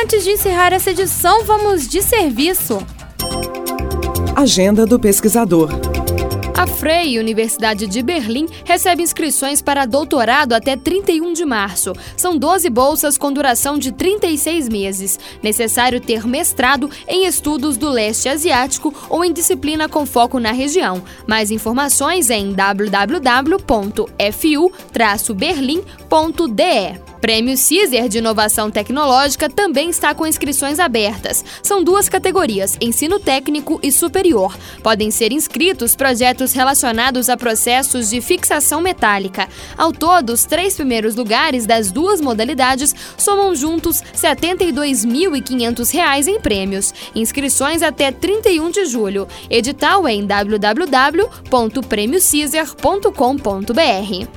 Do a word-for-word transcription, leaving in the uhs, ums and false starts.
antes de encerrar essa edição, vamos de serviço. Agenda do pesquisador. A Freie Universidade de Berlim recebe inscrições para doutorado até trinta e um de março. São doze bolsas com duração de trinta e seis meses. Necessário ter mestrado em estudos do leste asiático ou em disciplina com foco na região. Mais informações em w w w ponto f u traço berlim ponto d e. Prêmio Cizer de Inovação Tecnológica também está com inscrições abertas. São duas categorias, ensino técnico e superior. Podem ser inscritos projetos relacionados a processos de fixação metálica. Ao todo, os três primeiros lugares das duas modalidades somam juntos setenta e dois mil e quinhentos reais em prêmios. Inscrições até trinta e um de julho. Edital em w w w ponto prêmio cizer ponto com ponto b r.